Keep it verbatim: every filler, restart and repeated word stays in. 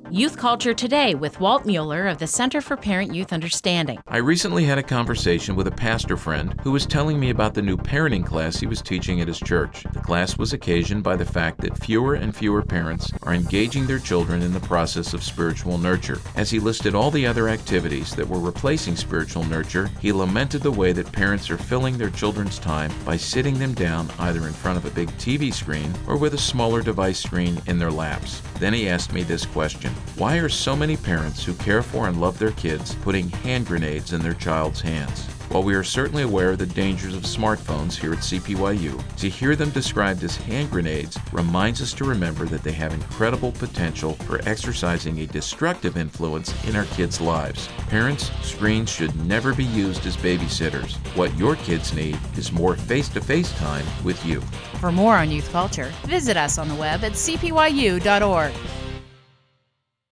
Youth Culture Today with Walt Mueller of the Center for Parent-Youth Understanding. I recently had a conversation with a pastor friend who was telling me about the new parenting class he was teaching at his church. The class was occasioned by the fact that fewer and fewer parents are engaging their children in the process of spiritual nurture. As he listed all the other activities that were replacing spiritual nurture, he lamented the way that parents are filling their children's time by sitting them down either in front of a big T V screen or with a smaller device screen in their laps. Then he asked me this question: why are so many parents who care for and love their kids putting hand grenades in their child's hands? While we are certainly aware of the dangers of smartphones here at C P Y U, to hear them described as hand grenades reminds us to remember that they have incredible potential for exercising a destructive influence in our kids' lives. Parents, screens should never be used as babysitters. What your kids need is more face-to-face time with you. For more on youth culture, visit us on the web at c p y u dot org.